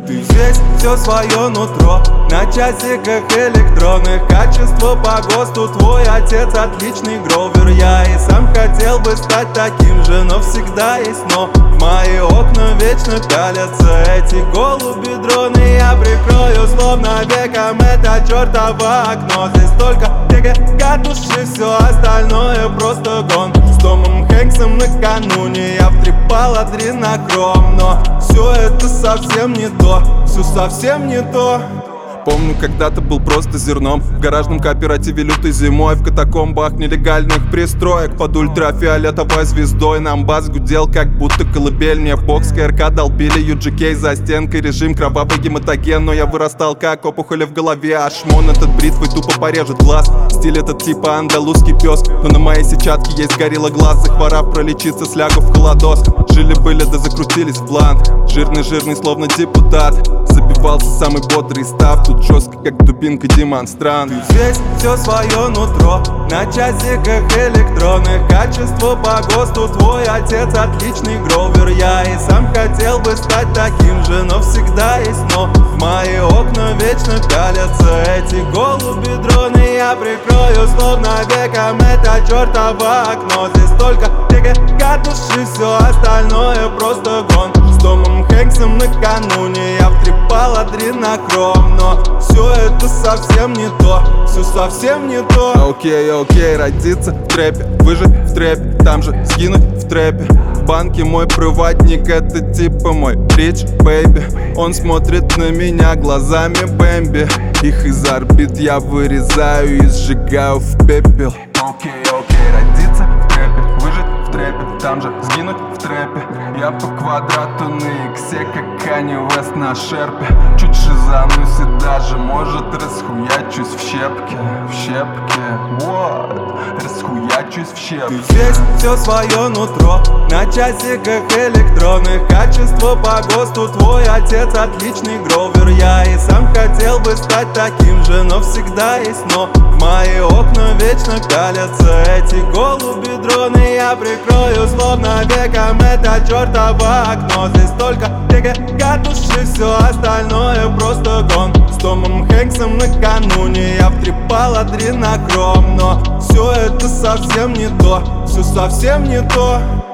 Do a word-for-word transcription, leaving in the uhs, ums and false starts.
Ты здесь все свое нутро на часиках электронных. Качество по ГОСТу, твой отец отличный гровер. Я и сам хотел бы стать таким же, но всегда есть но. В мои окна вечно пялятся эти голуби дроны. Я прикрою словно веком это чертово окно. Здесь только катуши, все остальное просто гон. С Томом Хэнксом накануне я втрепал адренохром. Но все это совсем не то, все совсем не то. Помню, когда-то был просто зерном в гаражном кооперативе лютой зимой. В катакомбах нелегальных пристроек под ультрафиолетовой звездой. Нам бас гудел, как будто колыбель. Мне в бокс КРК долбили ю джи кей за стенкой. Режим кровавый гематоген, но я вырастал как опухоли в голове. А шмон этот бритвой тупо порежет глаз. Стиль этот типа андалузский пес, но на моей сетчатке есть горилла глаз. Захворав пролечиться, слягу в холодос. Жили-были да закрутились в бланк. Жирный-жирный, словно депутат. Забивался самый бодрый став. Тут жестко, как дубинка демонстрант. Ты здесь все свое нутро на часиках электронных. Качество по ГОСТу, твой отец отличный гровер. Я и сам хотел бы стать таким же, но всегда есть но. В мои окна вечно пялятся эти голуби дроны. Я прикрою словно веком это чертово окно. Здесь только катуши, все остальное просто гон. С Томом Хэнксом накануне я втрепал адренохром. Но все это совсем не то, все совсем не то. Окей, окей, родиться в трэпе, выжить в трэпе, там же сгинуть в трэпе. В банке мой приватник, это типа мой рич бэйби. Он смотрит на меня глазами Бэмби. Их из орбит я вырезаю и сжигаю в пепел. Окей, окей, родиться в трэпе, выжить в трэпе, там же сгинуть в трэпе. Я по квадрату на иксе, как Канье Уэст на шерпе. Чуть шизанусь и даже, может, расхуячусь в щепке. В щепке, вот, расхуячусь в щепке. Ты здесь все свое нутро на часиках электронных. Качество по ГОСТу, твой отец отличный гровер. Я и сам хотел бы стать таким же, но всегда есть но. В мои окна вечно пялятся эти голуби дроны. Я прикрою словно веком это чертово окно. Здесь только катуши, все остальное просто гон. С Томом Хэнксом накануне я втрепал адренохром. Но все это совсем не то, все совсем не то.